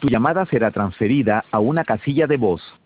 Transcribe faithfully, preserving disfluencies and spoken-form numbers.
llamada será transferida a una casilla de voz.